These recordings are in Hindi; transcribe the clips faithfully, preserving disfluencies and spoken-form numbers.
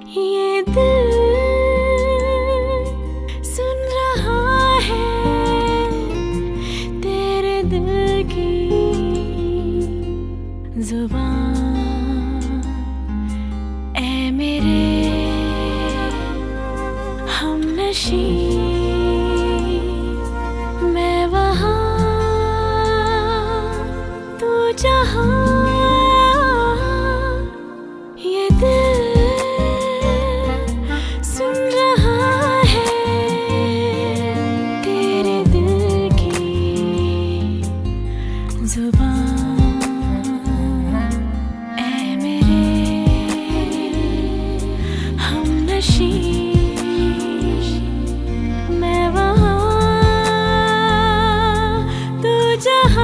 ये दिल सुन रहा है तेरे दिल की जुबान। ऐ मेरे हमनशी, मैं वहाँ तू जहाँ। ये दिल सुन रहा है तेरे दिल की जुबान। ऐ मेरे हमनशी, मैं वहाँ तू जहाँ।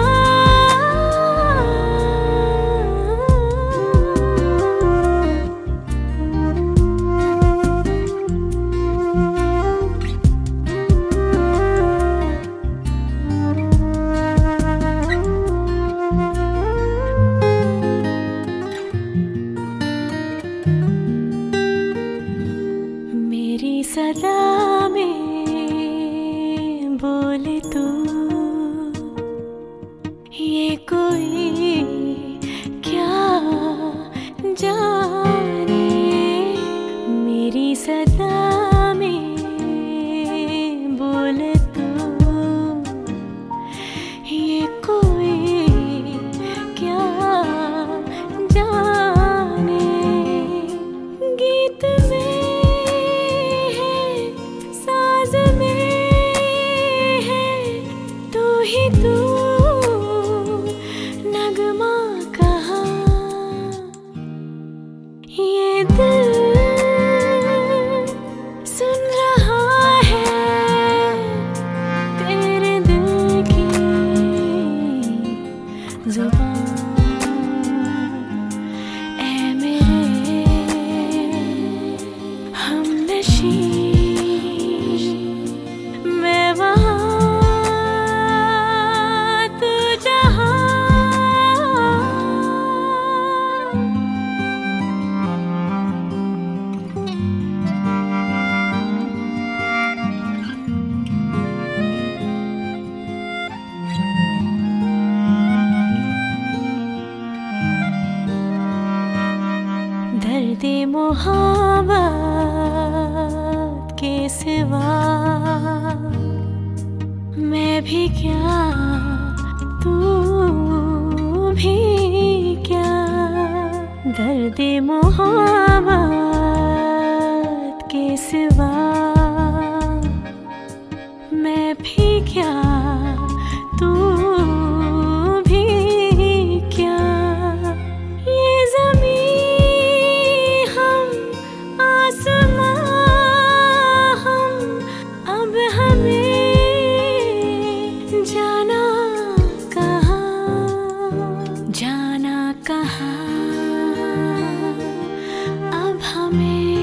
मेरी सदा में बोले तू, ये कोई क्या जाने। मेरी सदा में बोले तू, ये कोई क्या जाने। गीत में ही तू नगमा कहाँ। ये दिल सुन रहा है तेरे दिल की जुबान। ऐ मेरे हमनशी, मैं वहाँ दर्द मोहब्बत के सिवा मैं भी क्या तू भी क्या। दर्द मोहब्बत के सिवा मैं भी क्या तू भी क्या। ये ज़मीं जाना कहाँ, जाना कहाँ अब हमें।